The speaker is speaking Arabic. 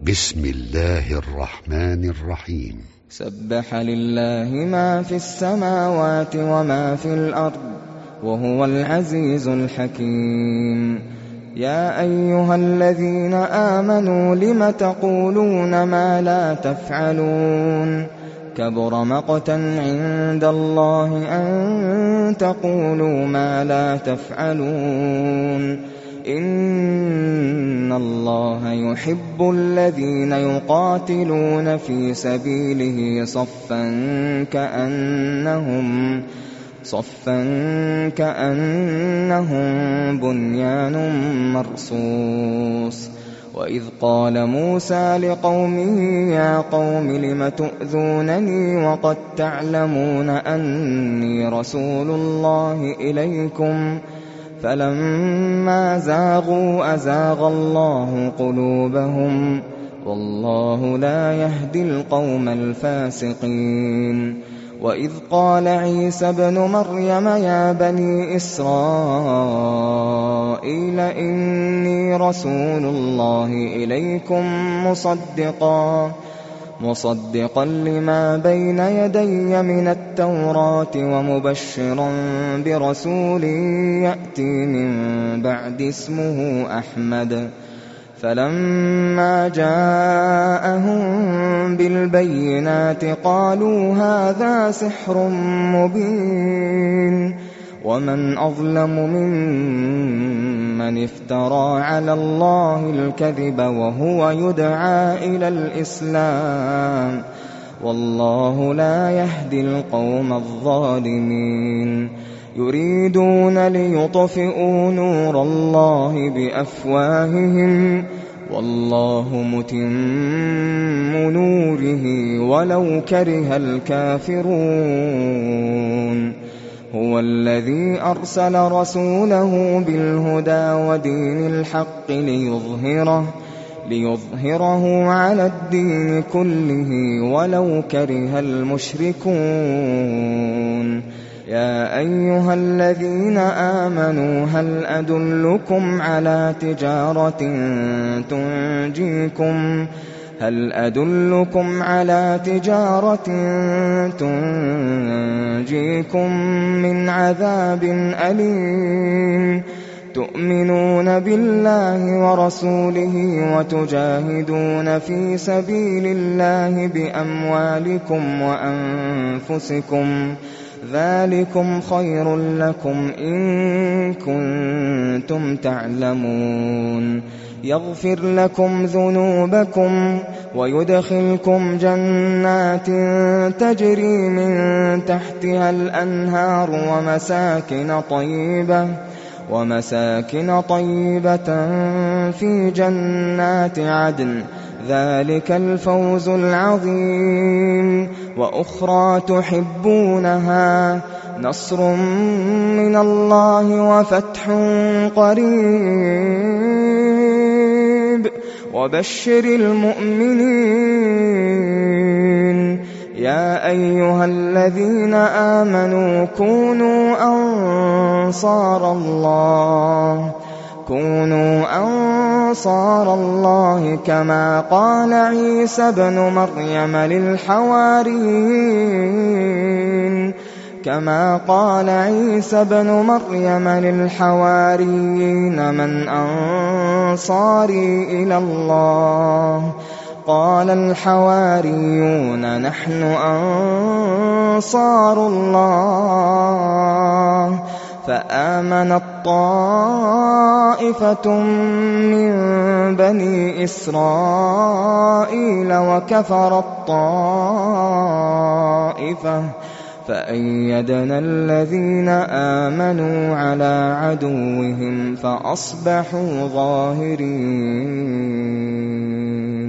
بسم الله الرحمن الرحيم. سبح لله ما في السماوات وما في الأرض وهو العزيز الحكيم. يا أيها الذين آمنوا لم تقولون ما لا تفعلون كبر مقتا عند الله أن تقولوا ما لا تفعلون إن الله يحب الذين يقاتلون في سبيله صفا كأنهم بنيان مرصوص. وإذ قال موسى لقومه يا قوم لم تؤذونني وقد تعلمون أني رسول الله إليكم فلما زاغوا أزاغ الله قلوبهم والله لا يهدي القوم الفاسقين. وإذ قال عيسى ابن مريم يا بني إسرائيل إني رسول الله إليكم مصدقا لما بين يدي من التوراة ومبشرا برسول يأتي من بعد اسمه أحمد. فلما جاءهم بالبينات قالوا هذا سحر مبين ومن أظلم ممن افترى على الله الكذب وهو يدعى إلى الإسلام والله لا يهدي القوم الظالمين. يريدون ليطفئوا نور الله بأفواههم والله متم نوره ولو كره الكافرون. هو الذي أرسل رسوله بالهدى ودين الحق ليظهره على الدين كله ولو كره المشركون. يا أيها الذين آمنوا هل أدلكم على تجارة تنجيكم من عذاب أليم تؤمنون بالله ورسوله وتجاهدون في سبيل الله بأموالكم وأنفسكم ذلكم خير لكم إن كنتم تعلمون. يغفر لكم ذنوبكم ويدخلكم جنات تجري من تحتها الأنهار ومساكن طيبة في جنات عدن ذلك الفوز العظيم. وأخرى تحبونها نصر من الله وفتح قريب وبشر المؤمنين. يا أيها الذين آمنوا كونوا أنصار الله كما قال عيسى ابن مريم للحواريين من أنصاري إلى الله قال الحواريون نحن أنصار الله. فآمنت طائفة من بني إسرائيل وكفرت طائفة فأيدنا الذين آمنوا على عدوهم فأصبحوا ظاهرين.